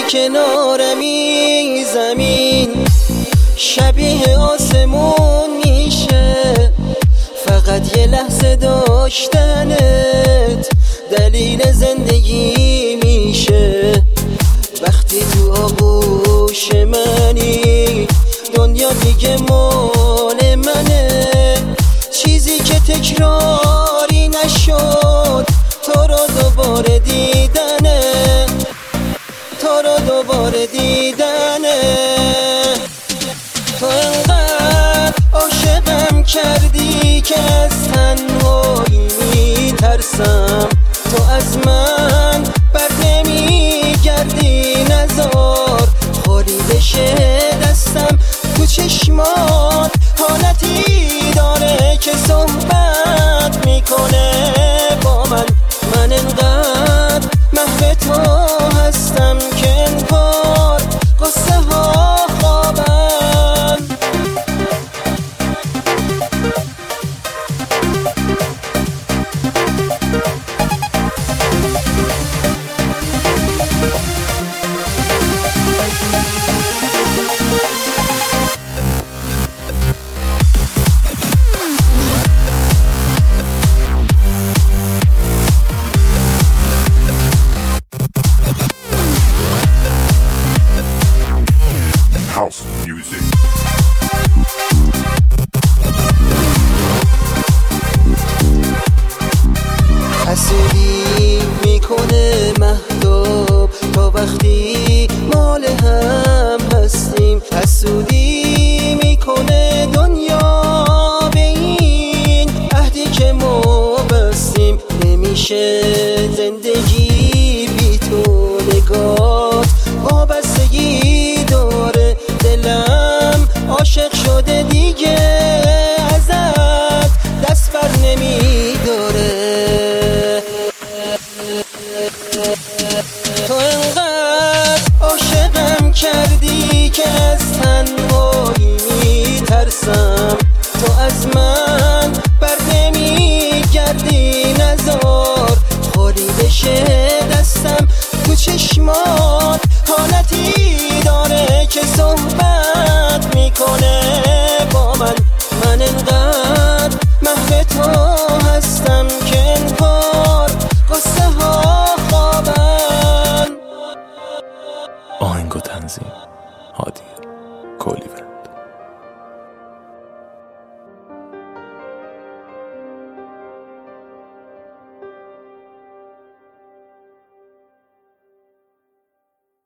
کنارمی زمین شبیه آسمون میشه، فقط یه لحظه داشتنت دلیل زندگی میشه. وقتی تو آغوش منی دنیا دیگه مال منه، چیزی که تکراری نشد تو رو دوباره دیدنه، تو رو دوباره دیدنه. تو انقدر عاشقم کردی که از تنهایی میترسم، تو از من بر نمیگردی، نزار خالی بشه دستم. تو چشمات حالتی داره که صحبت میکنه با من انقدر محو تو هستم که انگار قصه ها خوابن. House music. حسودی میکنه مهتاب تا وقتی مال هم هستیم، حسودی میکنه دنیا به این عهدی که ما بستیم. نمیشه زندگی بی تو، نگات وابستگی داره، دلم عاشق شده دیگه ازت دست بر نمیداره. تو انقدر عاشقم کردی که از تنهایی میترسم، تو از من بر نمیگردی، نزار خالی بشه دستم. تو چشمات حالتی داره که صحبت میکنه با من انقدر محو تو هستم که انگار قصه ها خوابن. آهنگ و تنظیم هادی کولیوی.